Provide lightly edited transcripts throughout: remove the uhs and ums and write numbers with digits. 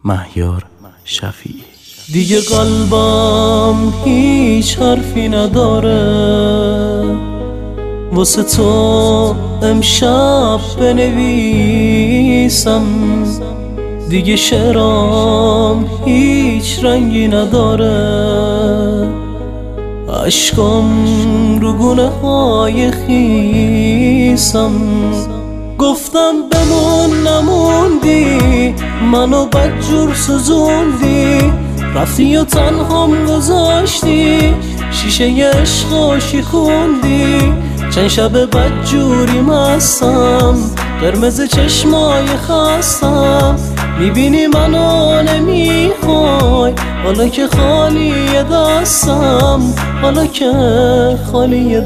مهیار شفیعی. دیگه قلبم هیچ حرفی نداره واسه تو امشب بنویسم، دیگه شعرام هیچ رنگی نداره، عشقم رو گونه های خیسم. گفتم بمون نموندی، منو بدجور سوزوندی، رفتی و تنهام گذاشتی، شیشه عشقا شیخوندی. چند شب بدجوری مستم، قرمز چشمای خستم، میبینی منو نمیخوای، حالا که خالی دستم، حالا که خالی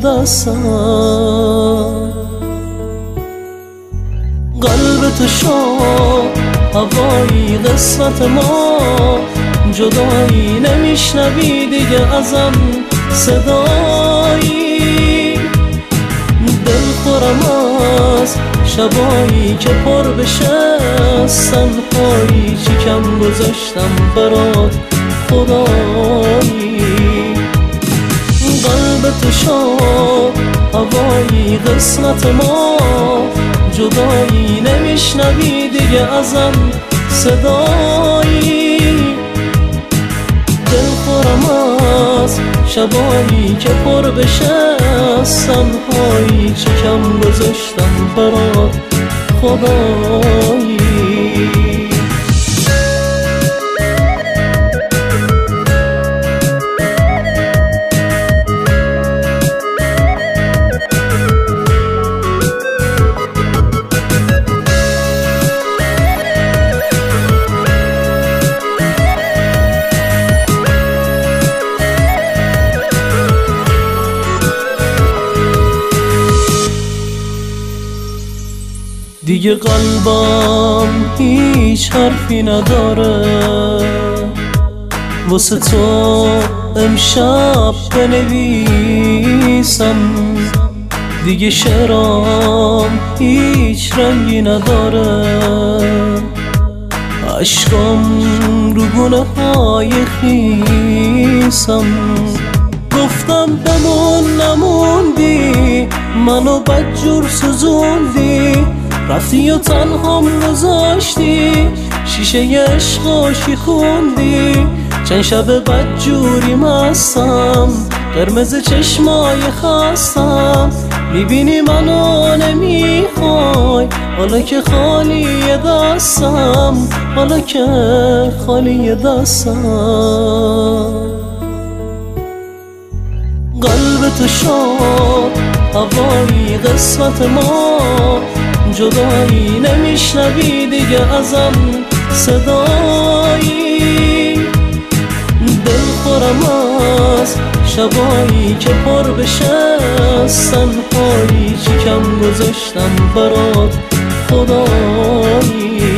دستم. قلب تو شد هوایی قسمت ما، جدایی نمیشنوی دیگه ازم صدایی. دلخورم از شبایی که پر بشه از تنهایی، چی کم گذاشتم برات خدایی. قلب تو شد هوایی قسمت ما، جدایی نمیشنوی دیگه ازم صدایی. دلخورم از شبایی که پر بشه از تنهایی، چی کم گذاشتم برات خدایی. دیگه قلبم هیچ حرفی نداره واسه تو امشب بنویسم، دیگه شعرام هیچ رنگی نداره، عشقم رو گونه های خیسم. گفتم بمون نموندی، منو بدجور سوزوندی، رفتی و تنهام گذاشتی، شیشه عشقا شیخوندی. چند شب بدجوری مستم، قرمز چشمای خستم، میبینی منو نمیخوای، حالا که خالی دستم، حالا که خالی دستم. قلب تو شد هوایی قسمت ما، جدایی نمیشنوی دیگه ازم صدایی. دلخورم از شبایی که پر بشه از تنهایی، چی کم گذاشتم برات خدایی.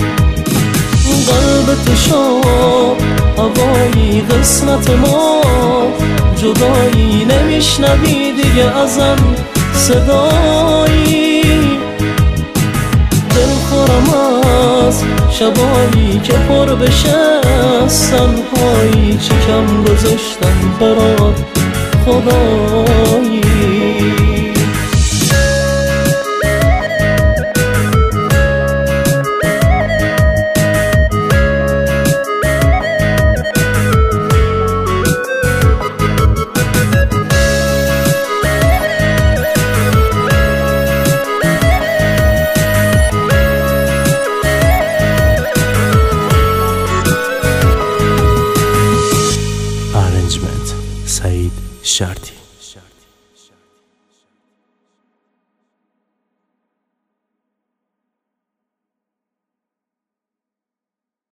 قلب تو شد هوایی قسمت ما، جدایی نمیشنوی دیگه ازم صدایی. دلخورم از شبایی که پر بشه از تنهایی، چی کم گذاشتم برات خدایی. سعید شرطی.